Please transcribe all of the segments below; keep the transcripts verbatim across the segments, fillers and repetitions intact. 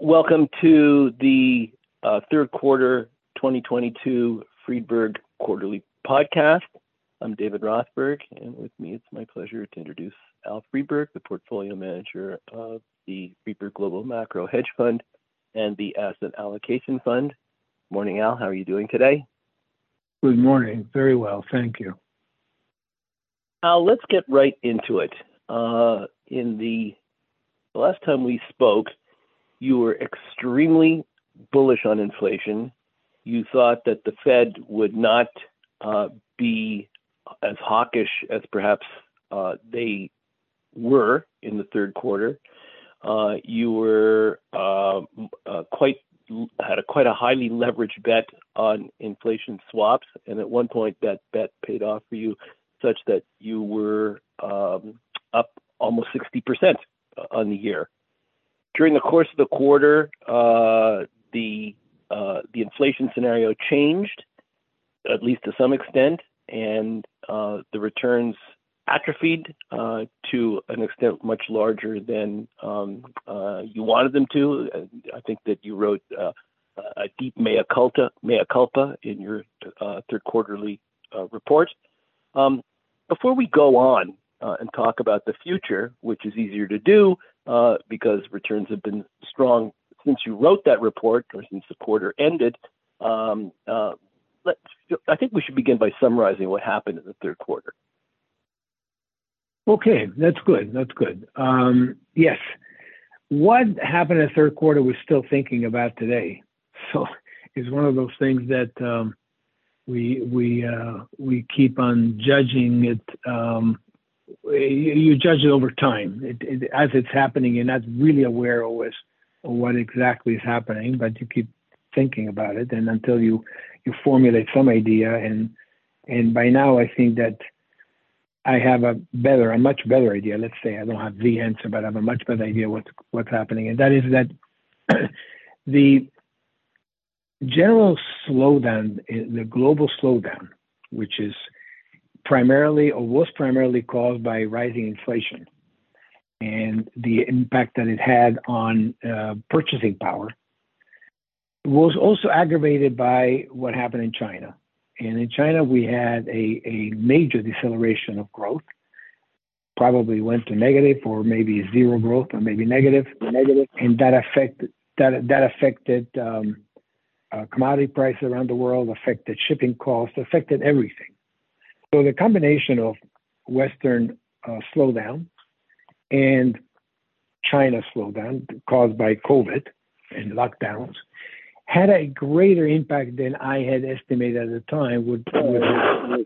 welcome to the uh, third quarter twenty twenty-two Friedberg Quarterly Podcast. I'm David Rothberg, and with me it's my pleasure to introduce Al Friedberg, the portfolio manager of the Friedberg Global Macro Hedge Fund and the Asset Allocation Fund. Morning, Al. How are you doing today? Good morning. Very well. Thank you. Al, let's get right into it. Uh, in the, the last time we spoke, you were extremely bullish on inflation. You thought that the Fed would not uh, be as hawkish as perhaps uh, they were in the third quarter. Uh, you were uh, uh, quite had a quite a highly leveraged bet on inflation swaps, and at one point that bet paid off for you, such that you were um, up almost sixty percent on the year. During the course of the quarter, uh, the uh, the inflation scenario changed, at least to some extent, and uh, the returns atrophied uh, to an extent much larger than um, uh, you wanted them to. I think that you wrote uh, a deep mea culpa, mea culpa in your uh, third quarterly uh, report. Um, before we go on uh, and talk about the future, which is easier to do uh, because returns have been strong since you wrote that report or since the quarter ended, um, uh, let's, I think we should begin by summarizing what happened in the third quarter. Okay, that's good. That's good. Um, yes. What happened in the third quarter we're still thinking about today. So it's one of those things that um, we we uh, we keep on judging it. Um, you, you judge it over time. It, it, as it's happening, you're not really aware always of what exactly is happening, but you keep thinking about it, and until you you formulate some idea. And and by now, I think that I have a better, a much better idea. Let's say I don't have the answer, but I have a much better idea what's what's happening, and that is that the general slowdown, the global slowdown, which is primarily or was primarily caused by rising inflation and the impact that it had on uh, purchasing power, was also aggravated by what happened in China. And in China, we had a, a major deceleration of growth, probably went to negative or maybe zero growth or maybe negative, negative. And that affected that that affected um, uh, commodity prices around the world, affected shipping costs, affected everything. So the combination of Western uh, slowdown and China slowdown caused by COVID and lockdowns had a greater impact than I had estimated at the time would, would have.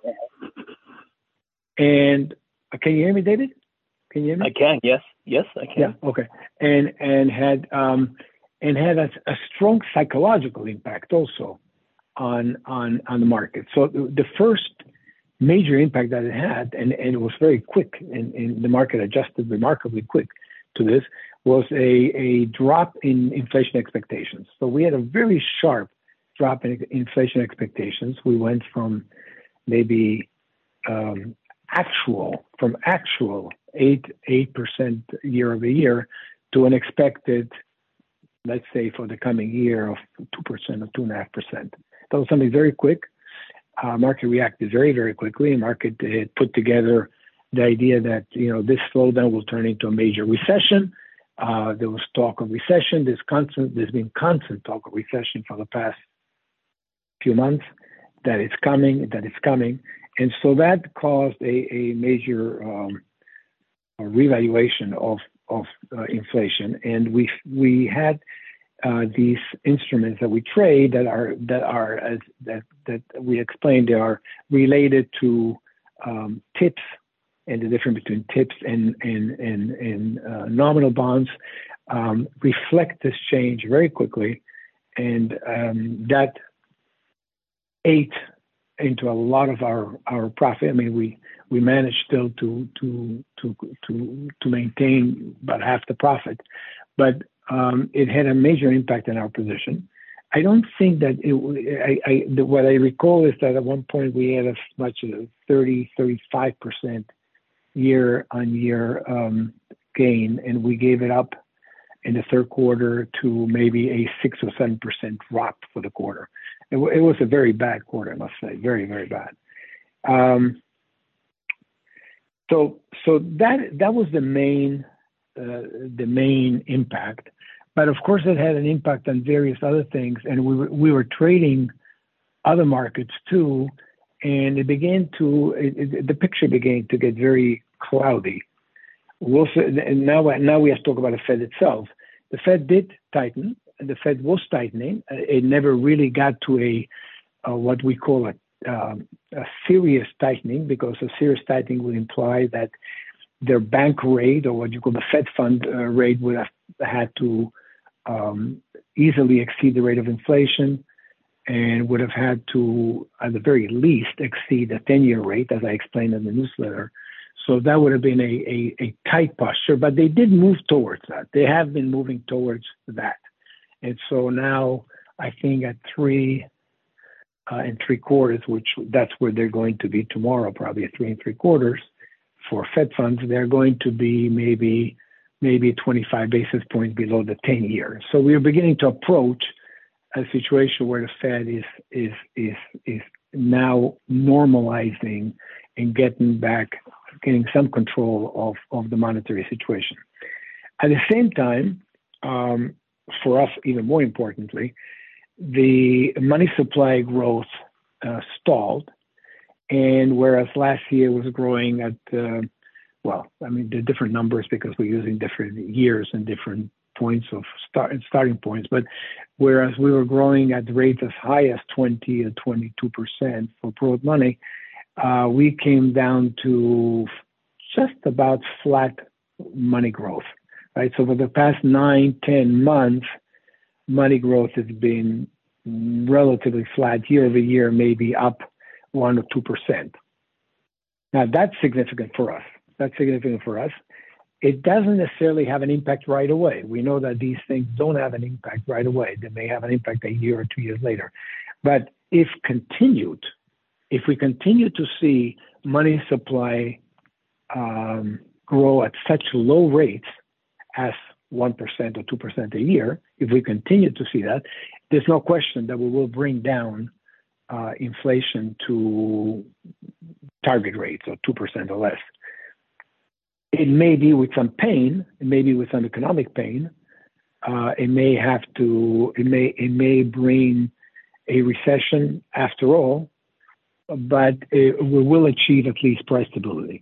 And uh, can you hear me, David? Can you hear me? I can. Yes. Yes, I can. Yeah. Okay. And and had um, and had a, a strong psychological impact also on on on the market. So the, the first major impact that it had, and, and it was very quick, and, and the market adjusted remarkably quick to this, was a, a drop in inflation expectations. So we had a very sharp drop in inflation expectations. We went from maybe um, actual, from actual eight, eight percent year over year to an expected, let's say for the coming year, of two percent or two point five percent. That was something very quick. Uh, market reacted very, very quickly. Market had put together the idea that, you know, this slowdown will turn into a major recession. Uh, there was talk of recession. There's constant, there's been constant talk of recession for the past few months, that it's coming, that it's coming. And so that caused a, a major um, a revaluation of, of uh, inflation. And we, we had uh, these instruments that we trade that are, that are, as that, that we explained, they are related to um, tips, and the difference between tips and, and, and, and uh, nominal bonds um, reflect this change very quickly. And um, that ate into a lot of our, our profit. I mean, we, we managed still to, to, to, to, to maintain about half the profit, but um, it had a major impact on our position. I don't think that it, I, I, the, what I recall is that at one point we had as much as thirty, thirty-five percent year on year um, gain, and we gave it up in the third quarter to maybe a six or seven percent drop for the quarter. It, w- it was a very bad quarter, I must say, very very bad. Um, so so that that was the main uh, the main impact, but of course it had an impact on various other things, and we were, we were trading other markets too, and it began to it, it, the picture began to get very cloudy. We'll say, and now now we have to talk about the Fed itself. The Fed did tighten, and the Fed was tightening. It never really got to a uh, what we call a Um, a serious tightening, because a serious tightening would imply that their bank rate, or what you call the Fed fund uh, rate, would have had to um, easily exceed the rate of inflation, and would have had to, at the very least, exceed the ten-year rate, as I explained in the newsletter. So that would have been a, a, a tight posture, but they did move towards that. They have been moving towards that. And so now I think at three Uh, and three quarters, which that's where they're going to be tomorrow, probably at three and three quarters for Fed funds. They're going to be maybe maybe twenty-five basis points below the ten year. So we're beginning to approach a situation where the Fed is is is is now normalizing and getting back, getting some control of of the monetary situation. At the same time, um, for us, even more importantly, the money supply growth uh, stalled, and whereas last year was growing at, uh, well, I mean, the different numbers because we're using different years and different points of start, starting points, but whereas we were growing at rates as high as twenty or twenty-two percent for broad money, uh, we came down to just about flat money growth, right? So for the past nine, ten months, money growth has been relatively flat year over year, maybe up one or two percent. Now that's significant for us. That's significant for us. It doesn't necessarily have an impact right away. We know that these things don't have an impact right away. They may have an impact a year or two years later. But if continued, if we continue to see money supply um, grow at such low rates as one percent or two percent a year, if we continue to see that, there's no question that we will bring down uh, inflation to target rates of two percent or less. It may be with some pain, it may be with some economic pain. Uh, it may have to, it may, it may bring a recession after all, but it, we will achieve at least price stability.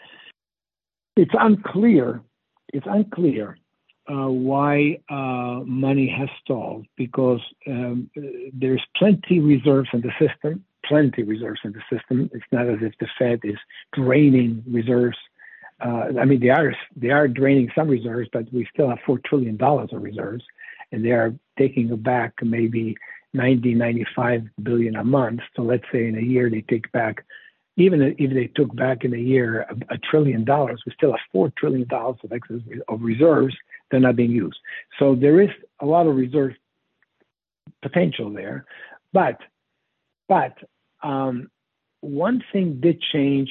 It's unclear, it's unclear Uh, why uh, money has stalled, because um, there's plenty reserves in the system, plenty reserves in the system. It's not as if the Fed is draining reserves. Uh, I mean, they are they are draining some reserves, but we still have four trillion dollars of reserves, and they are taking back maybe ninety, ninety-five billion a month. So let's say in a year they take back, even if they took back in a year a, a trillion dollars, we still have four trillion dollars of excess of reserves. They're not being used. So there is a lot of reserve potential there. But, but um, one thing did change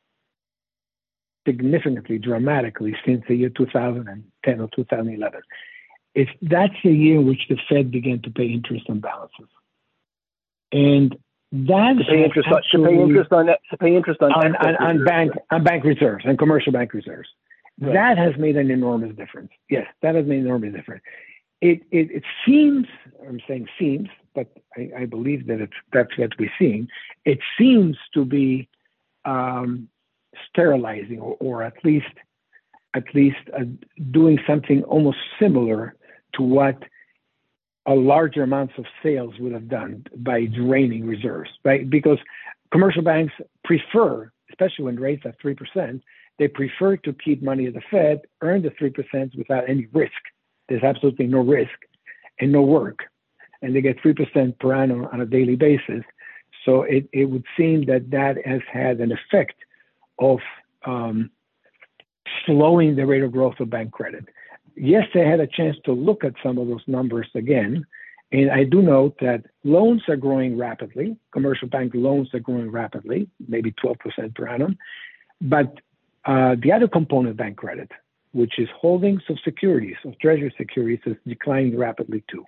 significantly, dramatically since the year two thousand ten or two thousand eleven. It's, that's the year in which the Fed began to pay interest on balances. And that to pay interest, on, to pay interest on to pay interest on, on, on, on bank on bank reserves and commercial bank reserves. Right. That has made an enormous difference. Yes, that has made an enormous difference. It it, it seems, I'm saying seems, but I, I believe that it's that's what we're seeing. It seems to be um, sterilizing, or, or at least at least uh, doing something almost similar to what a larger amounts of sales would have done by draining reserves, right? Because commercial banks prefer, especially when rates are three percent. They prefer to keep money at the Fed, earn the three percent without any risk. There's absolutely no risk and no work. And they get three percent per annum on a daily basis. So it, it would seem that that has had an effect of um, slowing the rate of growth of bank credit. Yes, they had a chance to look at some of those numbers again. And I do note that loans are growing rapidly. Commercial bank loans are growing rapidly, maybe twelve percent per annum. But Uh, the other component, bank credit, which is holdings of securities, of treasury securities, is declining rapidly too.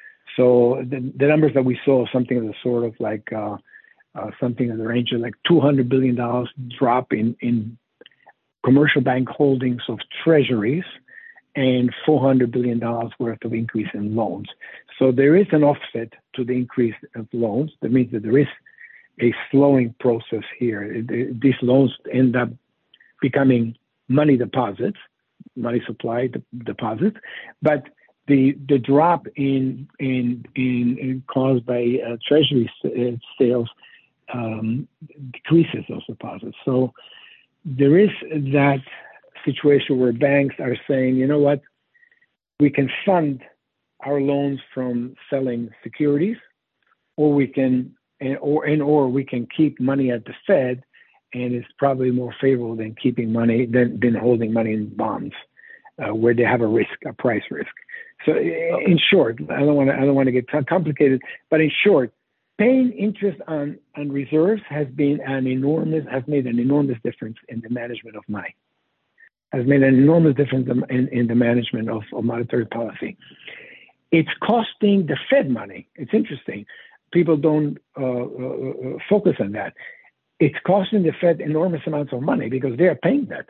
So the, the numbers that we saw, something of the sort of like uh, uh, something in the range of like two hundred billion dollars drop in, in commercial bank holdings of treasuries and four hundred billion dollars worth of increase in loans. So there is an offset to the increase of loans. That means that there is a slowing process here. It, it, these loans end up becoming money deposits, money supply de- deposits, but the the drop in in in, in caused by uh, treasury s- sales um, decreases those deposits. So there is that situation where banks are saying, you know what, we can fund our loans from selling securities, or we can, and or and or we can keep money at the Fed, and it's probably more favorable than keeping money than than holding money in bonds, uh, where they have a risk, a price risk. So, in short, I don't want to I don't want to get complicated, but in short, paying interest on on reserves has been an enormous has made an enormous difference in the management of money. Has made an enormous difference in, in the management of, of monetary policy. It's costing the Fed money. It's interesting. People don't uh, uh, focus on that. It's costing the Fed enormous amounts of money because they are paying that.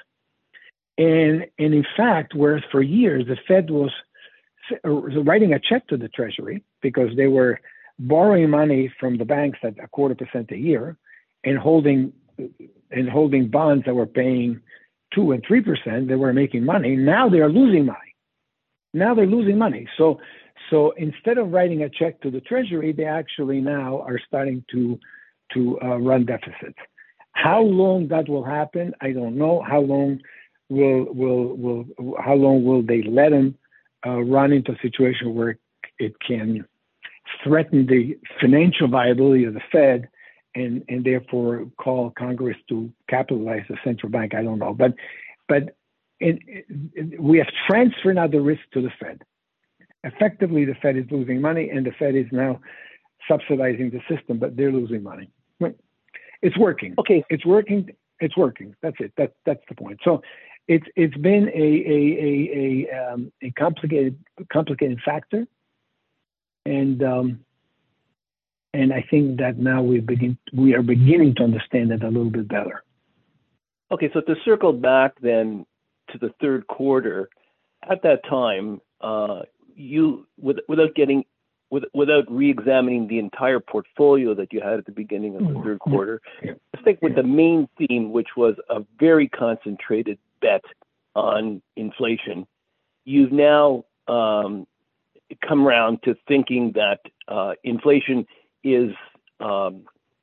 And, and in fact, whereas for years the Fed was writing a check to the Treasury because they were borrowing money from the banks at a quarter percent a year and holding and holding bonds that were paying two and three percent, they were making money. Now they are losing money. Now they're losing money. So, so instead of writing a check to the Treasury, they actually now are starting to to uh, run deficits. How long that will happen, I don't know. How long will will will how long will they let them uh, run into a situation where it can threaten the financial viability of the Fed? And, and therefore call Congress to capitalize the central bank. I don't know, but but in, in, we have transferred now the risk to the Fed. Effectively, the Fed is losing money, and the Fed is now subsidizing the system, but they're losing money. It's working. Okay, it's working. It's working. That's it. That that's the point. So it's it's been a a a a, um, a complicated complicated factor, and. Um, And I think that now we begin, we are beginning to understand it a little bit better. Okay, so to circle back then to the third quarter, at that time, uh, you with, without getting, with, without re-examining the entire portfolio that you had at the beginning of the third quarter, yeah. I think with the main theme, which was a very concentrated bet on inflation, you've now um, come around to thinking that uh, inflation is um,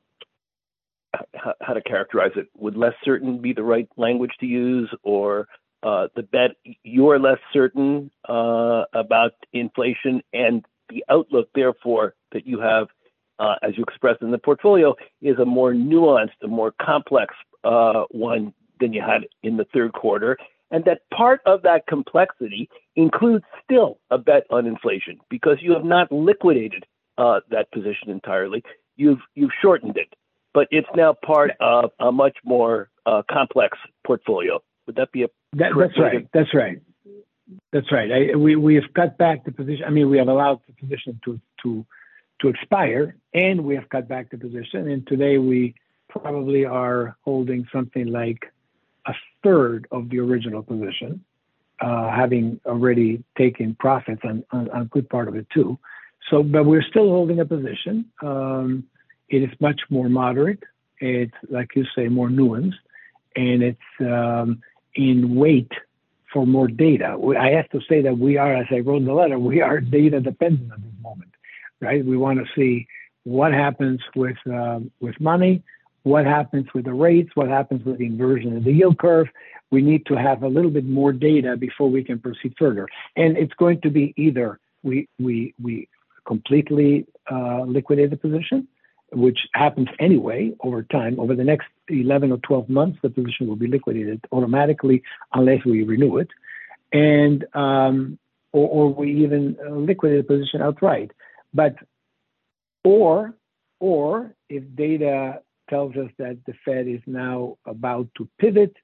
h- how to characterize it? Would less certain be the right language to use, or uh, the bet you're less certain uh, about inflation and the outlook, therefore, that you have, uh, as you expressed in the portfolio, is a more nuanced, a more complex uh, one than you had in the third quarter, and that part of that complexity includes still a bet on inflation because you have not liquidated Uh, that position entirely. You've you've shortened it, but it's now part of a much more uh, complex portfolio. Would that be a that, that's right? To... That's right. That's right. I, we we have cut back the position. I mean, we have allowed the position to to to expire, and we have cut back the position. And today we probably are holding something like a third of the original position, uh, having already taken profits on, on on a good part of it too. So, but we're still holding a position. Um, it is much more moderate. It's, like you say, more nuanced, and it's um, in wait for more data. I have to say that we are, as I wrote in the letter, we are data dependent at this moment, right? We want to see what happens with um, with money, what happens with the rates, what happens with the inversion of the yield curve. We need to have a little bit more data before we can proceed further. And it's going to be either we we we completely uh, liquidate the position, which happens anyway over time. Over the next eleven or twelve months, the position will be liquidated automatically unless we renew it, and um, or, or we even uh, liquidate the position outright. But or or if data tells us that the Fed is now about to pivot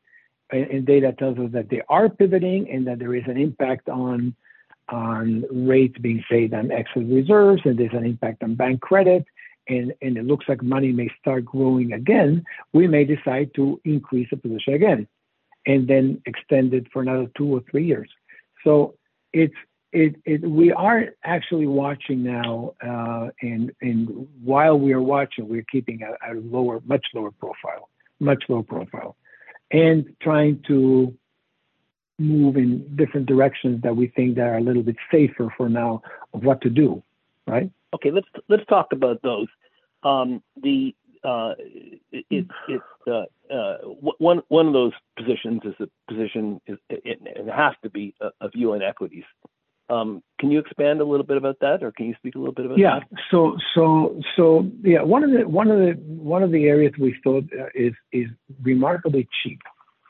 and, and data tells us that they are pivoting and that there is an impact on on rates being paid on excess reserves, and there's an impact on bank credit, and, and it looks like money may start growing again, we may decide to increase the position again and then extend it for another two or three years. So it's it, it we are actually watching now, uh, and and while we are watching, we're keeping a, a lower, much lower profile, much lower profile, and trying to move in different directions that we think that are a little bit safer for now of what to do, right? Okay, let's let's talk about those. Um, the uh, it, it's uh, uh, one one of those positions is a position is it, it has to be of U N equities. Um, can you expand a little bit about that, or can you speak a little bit about yeah, that? Yeah. So so so yeah. One of the one of the one of the areas we thought is is remarkably cheap.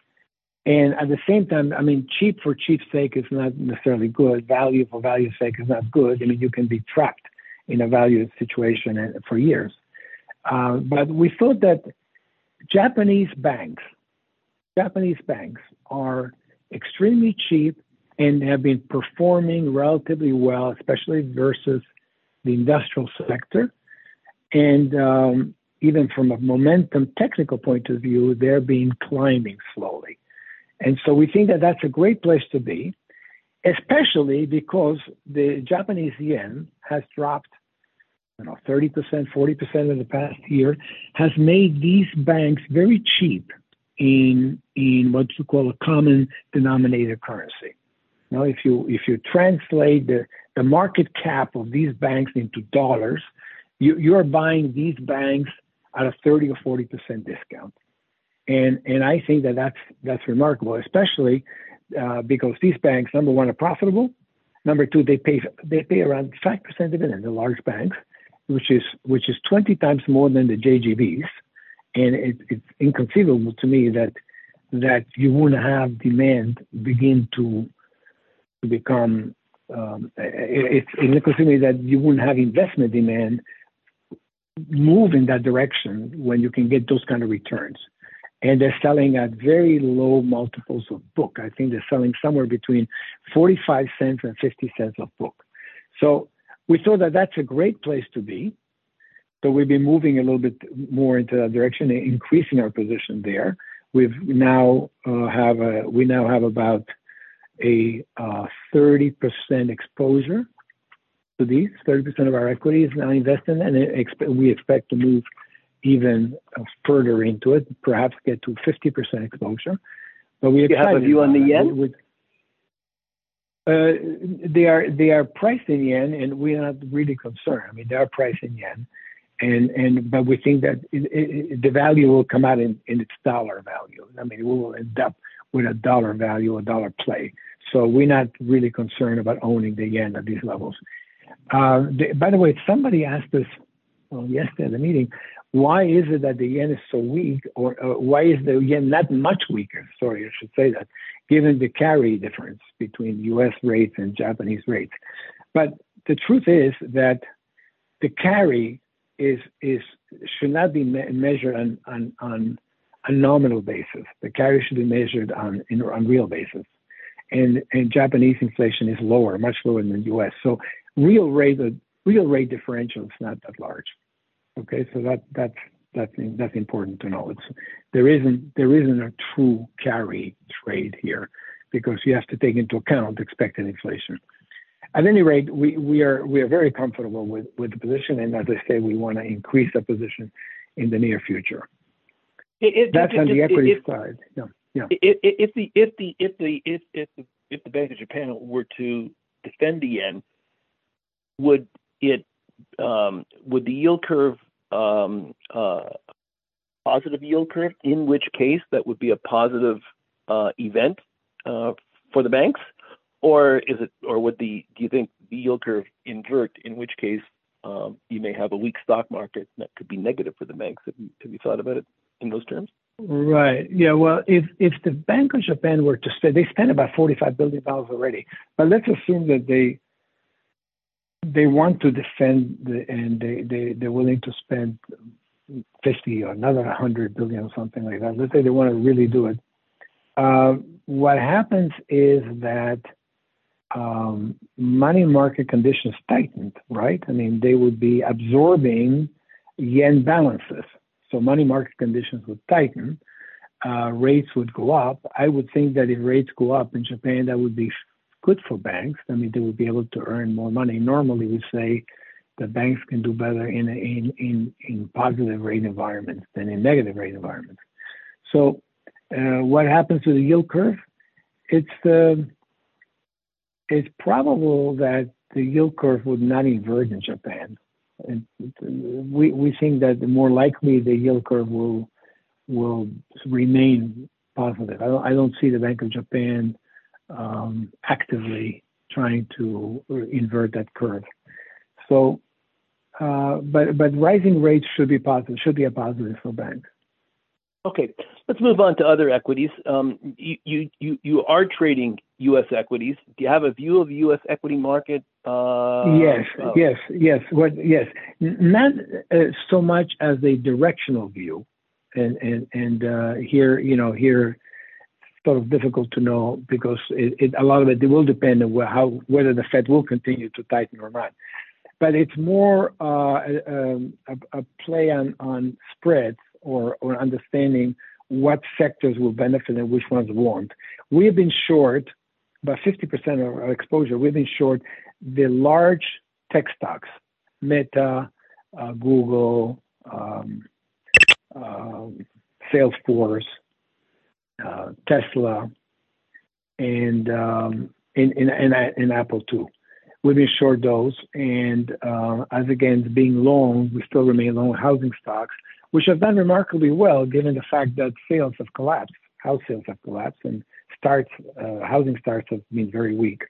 And at the same time, I mean, cheap for cheap's sake is not necessarily good. Value for value's sake is not good. I mean, you can be trapped in a value situation for years. Uh, but we thought that Japanese banks, Japanese banks are extremely cheap and have been performing relatively well, especially versus the industrial sector. And um, even from a momentum technical point of view, they're been climbing slowly. And so we think that that's a great place to be, especially because the Japanese yen has dropped, you know, thirty percent, forty percent in the past year, has made these banks very cheap in, in what you call a common denominator currency. Now, if you if you translate the, the market cap of these banks into dollars, you, you're buying these banks at a thirty or forty percent discount. And and I think that that's that's remarkable, especially uh, because these banks, number one, are profitable. Number two, they pay they pay around five percent dividend, the large banks, which is which is twenty times more than the J G Bs. And it, it's inconceivable to me that that you wouldn't have demand begin to to become. Um, it, it's inconceivable that you wouldn't have investment demand move in that direction when you can get those kind of returns. And they're selling at very low multiples of book. I think they're selling somewhere between forty-five cents and fifty cents of book. So we thought that that's a great place to be. So we've been moving a little bit more into that direction, increasing our position there. We've now uh, have a, we now have about a uh, thirty percent exposure to these. thirty percent of our equity is now invested, and we expect to move even further into it, perhaps get to fifty percent exposure. But we you have a view on the yen? With, uh, they are they are priced in yen, and we're not really concerned. I mean, they are priced in yen, and and but we think that it, it, the value will come out in, in its dollar value. I mean, we will end up with a dollar value, a dollar play. So we're not really concerned about owning the yen at these levels. Uh, the, by the way, somebody asked us well, yesterday at the meeting, why is it that the yen is so weak, or uh, why is the yen not much weaker? Sorry, I should say that, given the carry difference between U S rates and Japanese rates. But the truth is that the carry is is should not be me measured on, on on a nominal basis. The carry should be measured on in, on real basis, and and Japanese inflation is lower, much lower than the U S. So real rate real rate differential is not that large. Okay, so that that's that's that's important to know. It's there isn't there isn't a true carry trade here because you have to take into account expected inflation. At any rate, we, we are we are very comfortable with, with the position, and as I say, we want to increase the position in the near future. It, that's it, on it, the equity it, side. Yeah, yeah. If, if the if the if the if if the, if the Bank of Japan were to defend the yen, would it um, would the yield curve um, uh, positive yield curve? In which case, that would be a positive uh, event uh, for the banks, or is it? Or would the do you think the yield curve invert? In which case, um, you may have a weak stock market that could be negative for the banks. Have you, have you thought about it in those terms? Right. Yeah. Well, if if the Bank of Japan were to spend, they spent about forty-five billion dollars already. But let's assume that they they want to defend the, and they they they're willing to spend fifty or another one hundred billion or something like that. Let's say they want to really do it. Uh, what happens is that um, money market conditions tightened, right? I mean, they would be absorbing yen balances. So money market conditions would tighten, uh, rates would go up. I would think that if rates go up in Japan, that would be good for banks. I mean, they would be able to earn more money. Normally, we say that banks can do better in in in, in positive rate environments than in negative rate environments. So, uh, what happens to the yield curve? It's uh, it's probable that the yield curve would not invert in Japan. And we we think that the more likely the yield curve will will remain positive. I don't I don't see the Bank of Japan um, actively trying to invert that curve. So, uh, but but rising rates should be positive. Should be a positive for banks. Okay, let's move on to other equities. Um, you, you, you, you are trading U S equities. Do you have a view of the U S equity market? Uh, yes, uh, yes, yes. What? Yes, not uh, so much as a directional view, and and and uh, here, you know, here, sort of difficult to know because it, it, a lot of it, it will depend on how whether the Fed will continue to tighten or not. But it's more uh, um, a, a play on on spreads. Or, or understanding what sectors will benefit and which ones won't. We've been short, about fifty percent of our exposure, we've been short the large tech stocks, Meta, uh, Google, um, uh, Salesforce, uh, Tesla, and, um, in, in, in, in Apple too. We've been short those, and uh, as against being long, we still remain long housing stocks, which have done remarkably well given the fact that sales have collapsed, house sales have collapsed, and starts, uh, housing starts have been very weak.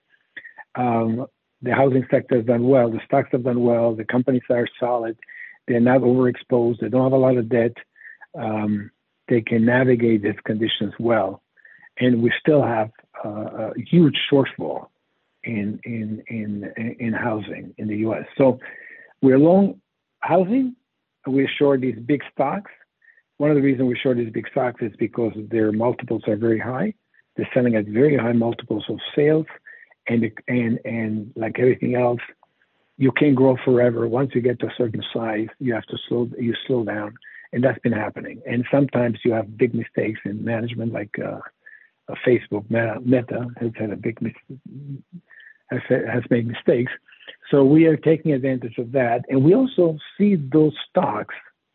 Um, the housing sector has done well, the stocks have done well, the companies are solid, they're not overexposed, they don't have a lot of debt, um, they can navigate these conditions well, and we still have uh, a huge shortfall in in in in housing in the U S. So we're long housing. We're short these big stocks. One of the reasons we're short these big stocks is because their multiples are very high. They're selling at very high multiples of sales, and and and like everything else, you can't grow forever. Once you get to a certain size, you have to slow you slow down, and that's been happening. And sometimes you have big mistakes in management, like uh, Facebook Meta has had a big mistake. Has, has made mistakes. So we are taking advantage of that. And we also see those stocks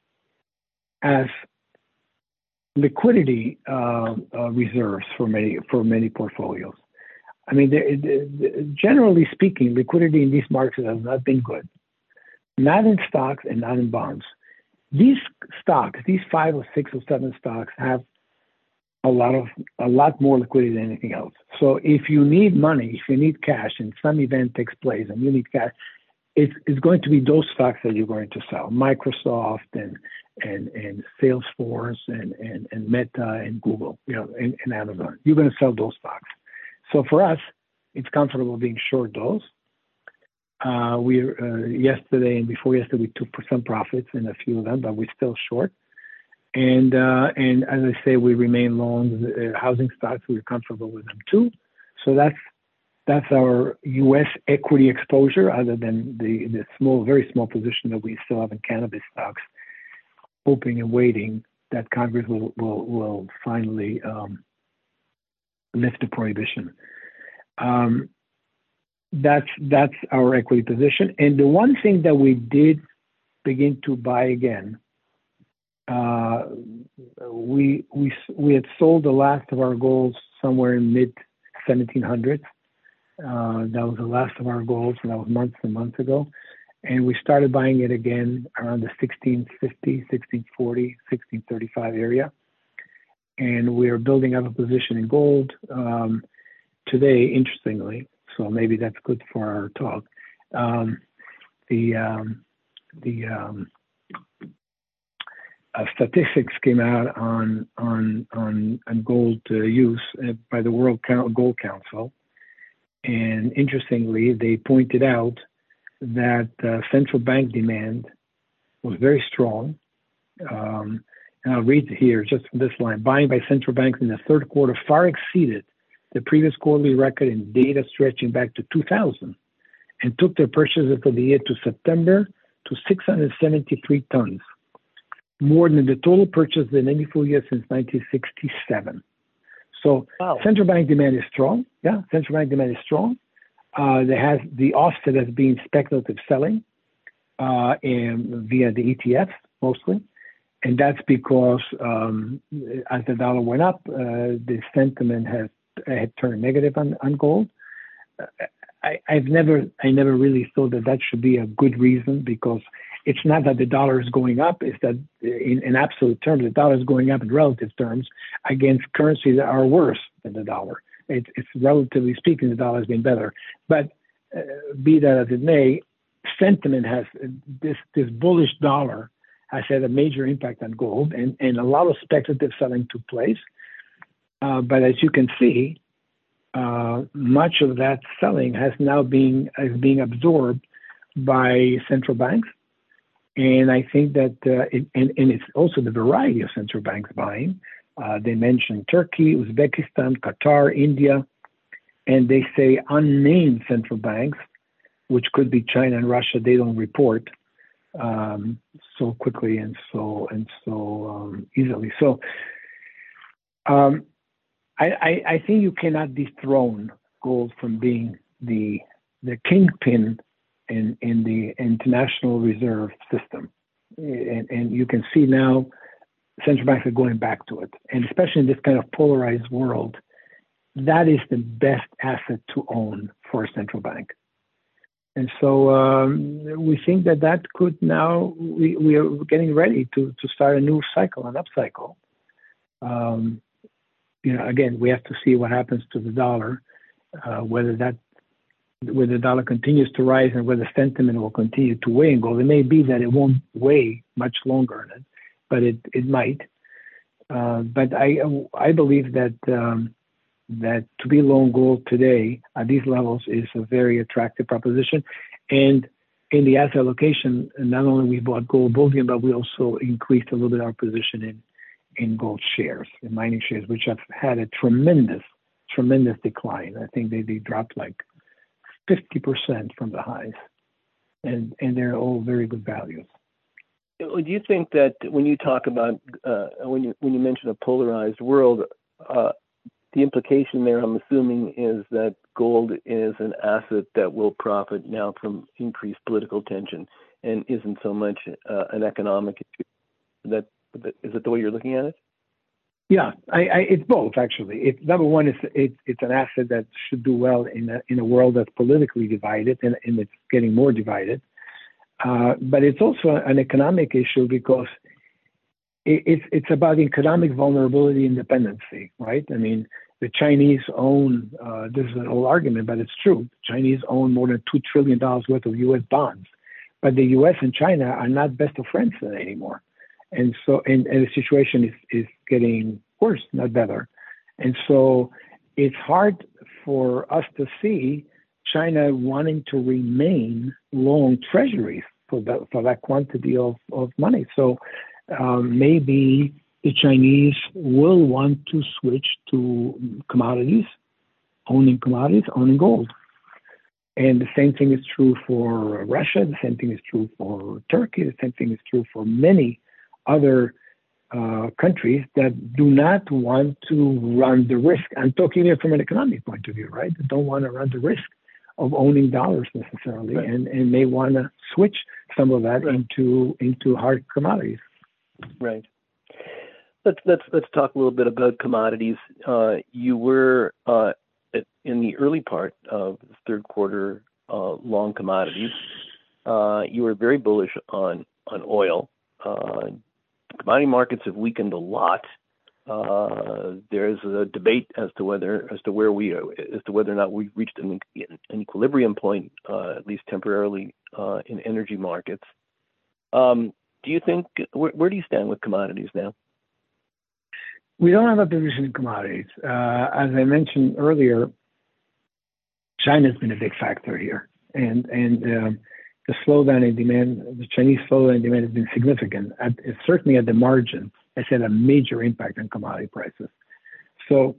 as liquidity uh, uh, reserves for many for many portfolios. I mean, they, they, generally speaking, liquidity in these markets has not been good. Not in stocks and not in bonds. These stocks, these five or six or seven stocks have a lot of a lot more liquidity than anything else. So if you need money, if you need cash, and some event takes place and you need cash, it's, it's going to be those stocks that you're going to sell. Microsoft and and and Salesforce and and, and Meta and Google, you know, and, and Amazon. You're going to sell those stocks. So for us, it's comfortable being short those. Uh, we uh, yesterday and before yesterday we took some profits in a few of them, but we're still short. And uh, and as I say, we remain long uh, housing stocks. We're comfortable with them too. So that's that's our U S equity exposure, other than the, the small, very small position that we still have in cannabis stocks, hoping and waiting that Congress will will, will finally um, lift the prohibition. Um, that's that's our equity position. And the one thing that we did begin to buy again. Uh, we we we had sold the last of our golds somewhere in mid seventeen hundreds. Uh, that was the last of our golds, and that was months and months ago. And we started buying it again around the sixteen fifty, sixteen forty, sixteen thirty-five area. And we are building up a position in gold um, today, interestingly. So maybe that's good for our talk. Um, the um, the um, Uh, statistics came out on on on, on gold uh, use uh, by the World Gold Council, and interestingly, they pointed out that uh, central bank demand was very strong. Um, and I'll read here just from this line. Buying by central banks in the third quarter far exceeded the previous quarterly record in data stretching back to two thousand and took their purchases for the year to September to six hundred seventy-three tons, more than the total purchase in any full year since nineteen sixty-seven. So wow. Central bank demand is strong. Yeah, central bank demand is strong. Uh, there has the offset has been speculative selling uh, and via the E T Fs mostly. And that's because um, as the dollar went up, uh, the sentiment has had turned negative on, on gold. I, I've never, I never really thought that that should be a good reason, because it's not that the dollar is going up; it's that in, in absolute terms, the dollar is going up in relative terms against currencies that are worse than the dollar. It's, it's relatively speaking, the dollar has been better. But uh, be that as it may, sentiment has this this bullish dollar has had a major impact on gold, and, and a lot of speculative selling took place. Uh, but as you can see, uh, much of that selling has now been is being absorbed by central banks. And I think that, uh, it, and, and it's also the variety of central banks buying. Uh, they mentioned Turkey, Uzbekistan, Qatar, India, and they say unnamed central banks, which could be China and Russia. They don't report um, so quickly and so and so um, easily. So um, I, I, I think you cannot dethrone gold from being the the kingpin in in the international reserve system, and, and you can see now central banks are going back to it, and especially in this kind of polarized world, that is the best asset to own for a central bank. And so um, we think that that could now, we, we are getting ready to, to start a new cycle, an upcycle. Um, you know, again, we have to see what happens to the dollar, uh, whether that, whether the dollar continues to rise and whether sentiment will continue to weigh in gold. It may be that it won't weigh much longer, but it, it might. Uh, but I, I believe that, um, that to be long gold today at these levels is a very attractive proposition. And in the asset allocation, not only we bought gold bullion, but we also increased a little bit our position in, in gold shares, in mining shares, which have had a tremendous, tremendous decline. I think they, they dropped like fifty percent from the highs, and, and they're all very good values. Do you think that when you talk about, uh, when you when you mention a polarized world, uh, the implication there, I'm assuming, is that gold is an asset that will profit now from increased political tension and isn't so much uh, an economic issue? That, is that the way you're looking at it? Yeah, I, I, it's both, actually. It's, number one, it's, it's, it's an asset that should do well in a, in a world that's politically divided, and, and it's getting more divided. Uh, but it's also an economic issue because it, it's, it's about economic vulnerability and dependency, right? I mean, the Chinese own, uh, this is an old argument, but it's true. The Chinese own more than two trillion dollars worth of U S bonds. But the U S and China are not best of friends anymore. And so, and, and the situation is, is getting worse, not better. And so it's hard for us to see China wanting to remain long treasuries for that, for that quantity of, of money. So um, maybe the Chinese will want to switch to commodities, owning commodities, owning gold. And the same thing is true for Russia. The same thing is true for Turkey. The same thing is true for many other uh, countries that do not want to run the risk. I'm talking here from an economic point of view, right? They don't want to run the risk of owning dollars necessarily, right. and, and may want to switch some of that right. into into hard commodities. Right. Let's let's let's talk a little bit about commodities. Uh, you were uh, in the early part of the third quarter uh, long commodities. Uh, you were very bullish on on oil. Uh, commodity markets have weakened a lot. Uh, there's a debate as to whether as to where we as to whether or not we've reached an, an equilibrium point, uh, at least temporarily, uh, in energy markets. Um, do you think where, where do you stand with commodities now? We don't have a position in commodities. Uh, as I mentioned earlier, China's been a big factor here, and and um, the slowdown in demand, the Chinese slowdown in demand has been significant, at, certainly at the margin. has had a major impact on commodity prices. So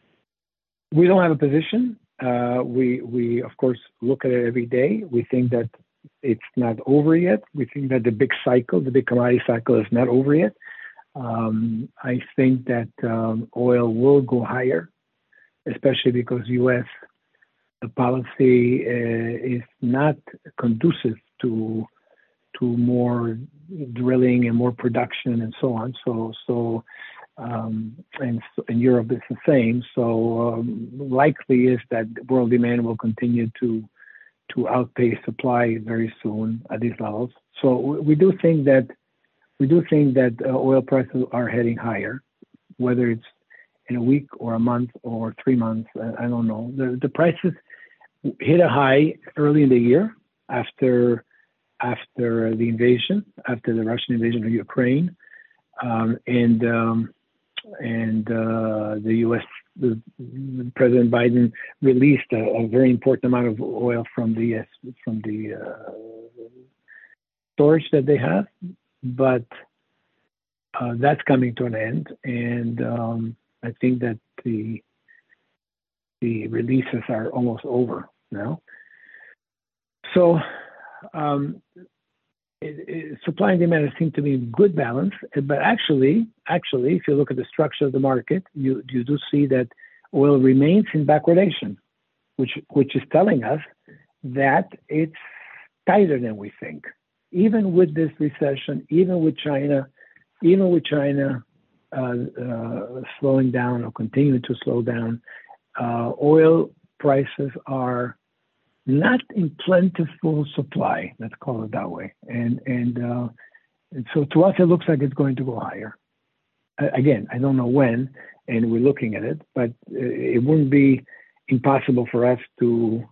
we don't have a position. Uh, we, we, of course, look at it every day. We think that it's not over yet. We think that the big cycle, the big commodity cycle is not over yet. Um, I think that um, oil will go higher, especially because U S the policy uh, is not conducive to to more drilling and more production and so on. So so um, and in Europe it's the same. So um, likely is that world demand will continue to to outpace supply very soon at these levels. So we do think that we do think that uh, oil prices are heading higher, whether it's in a week or a month or three months. I don't know. The the prices hit a high early in the year after after the invasion, after the Russian invasion of Ukraine, um, and um, and uh, the U S the, President Biden released a, a very important amount of oil from the from the uh, storage that they have, but uh, that's coming to an end, and um, I think that the the releases are almost over now. So um, it, it, supply and demand seem to be in good balance, but actually, actually, if you look at the structure of the market, you, you do see that oil remains in backwardation, which which is telling us that it's tighter than we think. Even with this recession, even with China, even with China uh, uh, slowing down or continuing to slow down, Uh, oil prices are not in plentiful supply. Let's call it that way. And and, uh, and so to us, it looks like it's going to go higher. Uh, again, I don't know when, and we're looking at it, but it wouldn't be impossible for us to.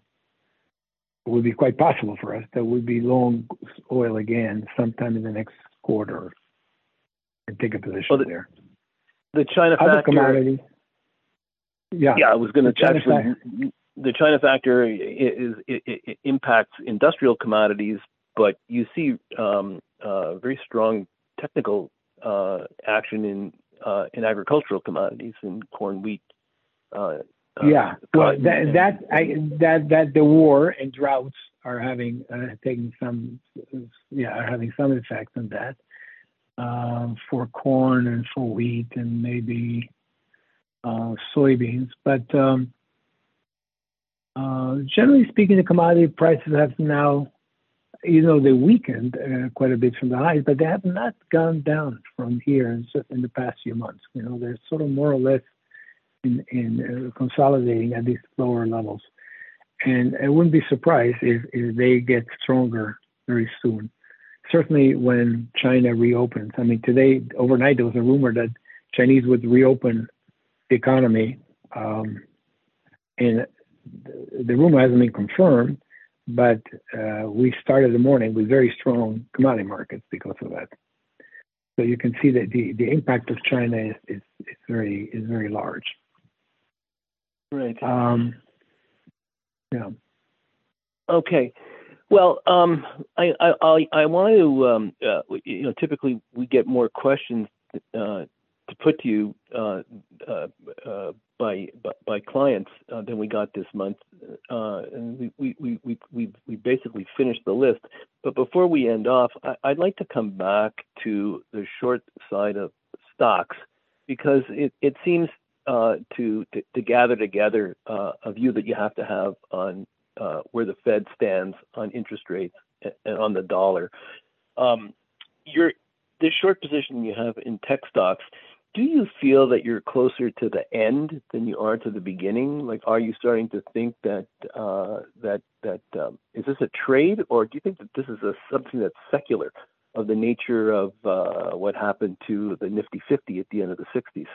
It would be quite possible for us that we'd be long oil again sometime in the next quarter, and take a position well, the, there. The China Other factor. commodities. Yeah, yeah, I was going to actually. Factor. The China factor is, it, it impacts industrial commodities, but you see um, uh, very strong technical uh, action in uh, in agricultural commodities, in corn, wheat. Uh, yeah, uh, well, that and, that I, that that the war and droughts are having uh, taking some yeah are having some effect on that um, for corn and for wheat and maybe. Uh, soybeans, but um, uh, generally speaking, the commodity prices have now, you know, they weakened uh, quite a bit from the highs, but they have not gone down from here in, in the past few months. You know, they're sort of more or less in, in uh, consolidating at these lower levels, and I wouldn't be surprised if, if they get stronger very soon. Certainly, when China reopens. I mean, today overnight there was a rumor that Chinese would reopen the economy, um, and the rumor hasn't been confirmed, but uh, we started the morning with very strong commodity markets because of that. So you can see that the, the impact of China is, is, is very is very large. Right. Um, yeah. Okay. Well, um, I I I, I want to um, uh, you know typically we get more questions. Uh, to put to you uh, uh, uh, by, by by clients uh, than we got this month, uh, and we we we we we we basically finished the list. But before we end off, I, I'd like to come back to the short side of stocks because it it seems uh, to, to to gather together uh, a view that you have to have on uh, where the Fed stands on interest rates and on the dollar. Um, your this short position you have in tech stocks. Do you feel that you're closer to the end than you are to the beginning? Like, are you starting to think that uh, that that um, is this a trade, or do you think that this is a something that's secular, of the nature of uh, what happened to the Nifty fifty at the end of the sixties?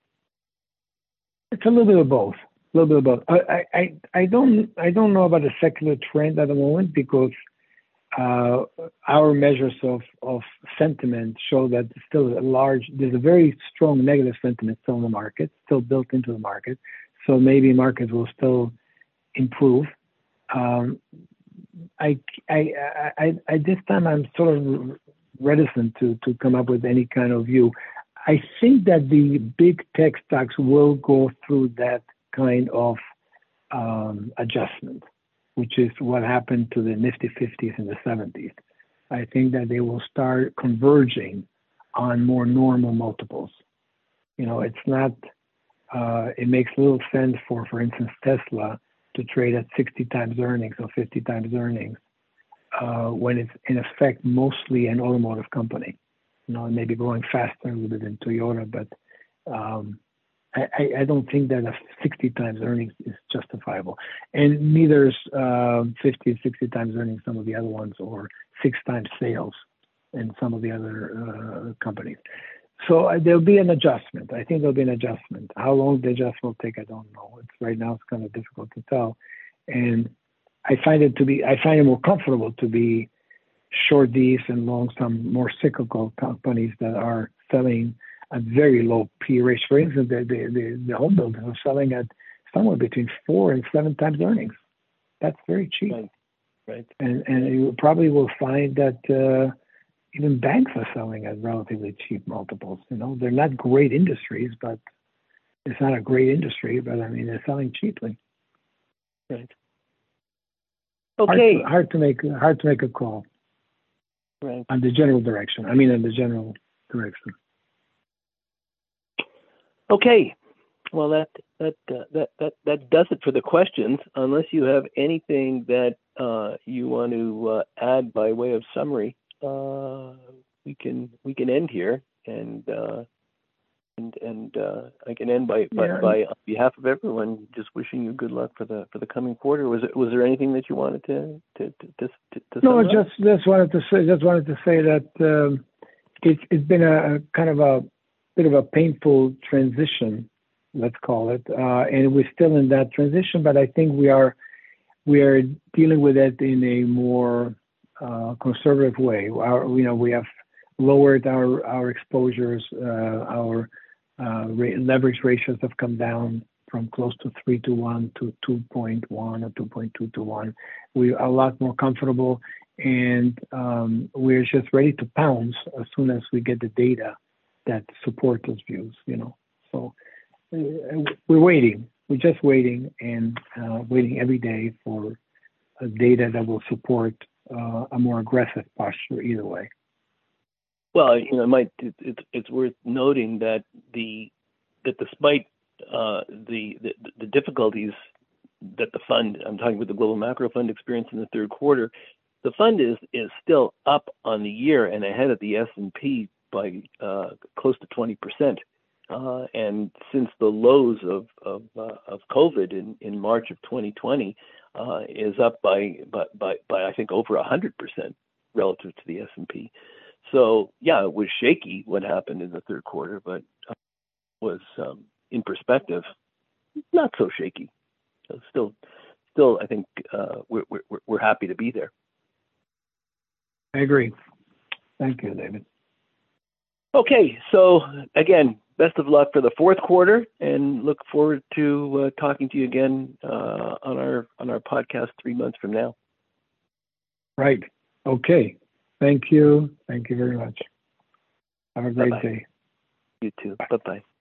It's a little bit of both. A little bit of both. I I I don't I don't know about a secular trend at the moment because uh, our measures of, of sentiment show that there's still a large, there's a very strong negative sentiment still in the market, still built into the market. So maybe markets will still improve. Um, I, I, I, I, at this time, I'm sort of reticent to, to come up with any kind of view. I think that the big tech stocks will go through that kind of um, adjustment, which is what happened to the Nifty fifties in the seventies. I think that they will start converging on more normal multiples. You know, it's not, uh, it makes little sense for, for instance, Tesla to trade at sixty times earnings or fifty times earnings uh, when it's in effect mostly an automotive company. You know, maybe growing faster a little bit than Toyota, but um, I, I don't think that a sixty times earnings is justifiable. And neither is uh, fifty, sixty times earnings, some of the other ones, or six times sales in some of the other uh, companies. So uh, there'll be an adjustment. I think there'll be an adjustment. How long the adjustment will take, I don't know. It's right now it's kind of difficult to tell. And I find it to be, I find it more comfortable to be short these and long some more cyclical companies that are selling at very low P E ratio. For instance, the, the, the, the home builders are selling at somewhere between four and seven times earnings. That's very cheap. Right. Right. And, and you probably will find that uh, even banks are selling at relatively cheap multiples. You know, they're not great industries, but it's not a great industry, but I mean, they're selling cheaply. Right. Okay. Hard to, hard to make, hard to make a call. Right. On the general direction. I mean, in the general direction. Okay. Well, that that uh, that that that does it for the questions. Unless you have anything that uh, you want to uh, add by way of summary, uh, we can we can end here, and uh, and and uh, I can end by, by, yeah. by on behalf of everyone, just wishing you good luck for the for the coming quarter. Was it was there anything that you wanted to to to, to, to No, just just wanted to say just wanted to say that um, it's it's been a, a kind of a bit of a painful transition, let's call it, uh, and we're still in that transition. But I think we are we are dealing with it in a more uh, conservative way. Our, you know, we have lowered our our exposures, uh, our uh, ra- leverage ratios have come down from close to three to one to two point one or two point two to one. We are a lot more comfortable, and um, we're just ready to pounce as soon as we get the data that support those views. You know, so uh, we're waiting. We're just waiting and uh, waiting every day for uh, data that will support uh, a more aggressive posture either way. Well, you know, it might it, it's it's worth noting that the that despite uh, the, the the difficulties that the fund, I'm talking about the Global Macro Fund, experienced in the third quarter, the fund is is still up on the year and ahead of the S and P by uh, close to twenty percent. Uh, and since the lows of of, uh, of COVID in, in March of twenty twenty, uh, is up by by by, by I think over one hundred percent relative to the S and P. So yeah, it was shaky what happened in the third quarter, but uh, was um, in perspective not so shaky. So still, still, I think uh, we're we're we're happy to be there. I agree. Thank you, David. Okay, so again, best of luck for the fourth quarter, and look forward to uh, talking to you again uh, on our on our podcast three months from now. Right. Okay. Thank you. Thank you very much. Have a great Bye-bye. day. You too. Bye bye.